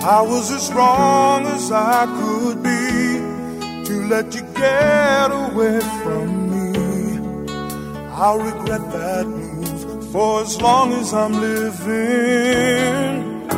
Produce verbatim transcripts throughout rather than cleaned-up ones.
I was as wrong as I could be to let you get away from me. I'll regret that move for as long as I'm living.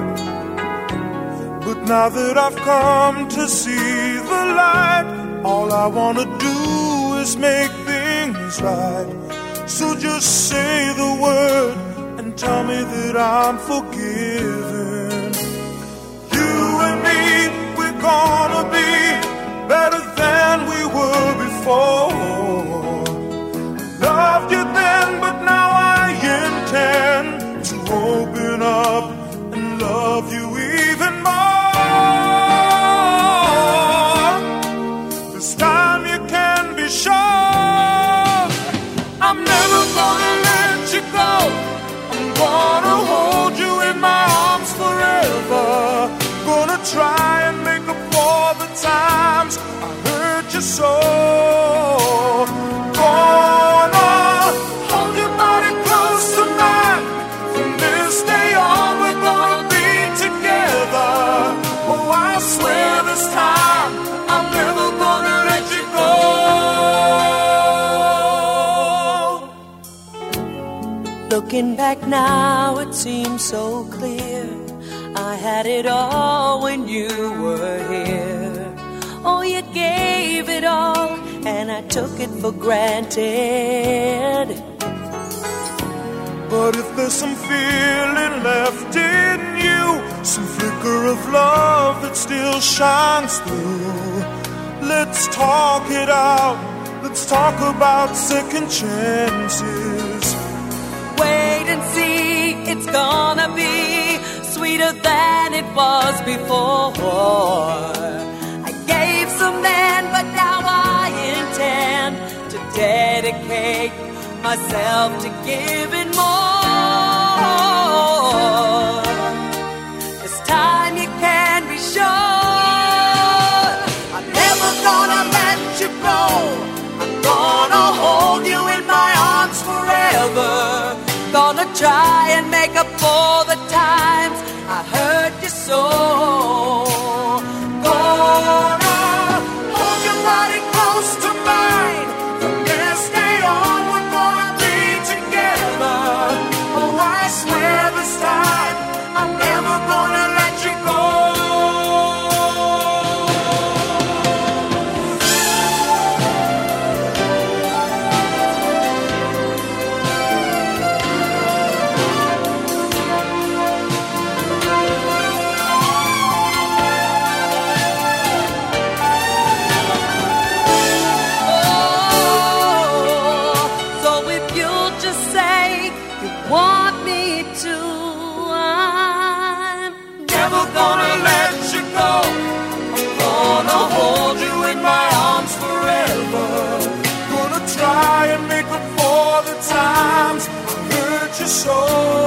But now that I've come to see the light, all I wanna do is make things right. So just say the word and tell me that I'm forgiven. You and me, we're gonna be better than we were before. Loved you then, but now I intend to open up and love you even more. This time you can be sure I'm never gonna let you go. I'm gonna hold you in my arms forever. Gonna try and make up for the times I hurt you so. Gonna hold your body close to mine. From this day on we're gonna be together. Oh, I swear this time I'm never gonna let you go. Looking back now, it seems so clear. I had it all when you were here. Oh, you gave it all, and I took it for granted. But if there's some feeling left in you, some flicker of love that still shines through, let's talk it out. Let's talk about second chances. Wait and see, it's gonna be sweeter than it was before. I gave some then, but now I intend to dedicate myself to giving more. This time you can be sure I'm never gonna let you go. I'm gonna hold you in my arms forever. Gonna try and make up for the times I hurt you so. Gonna hold your body close to mine. From this day on we're gonna be together. Oh, I swear this time I'm never gonna let you go. So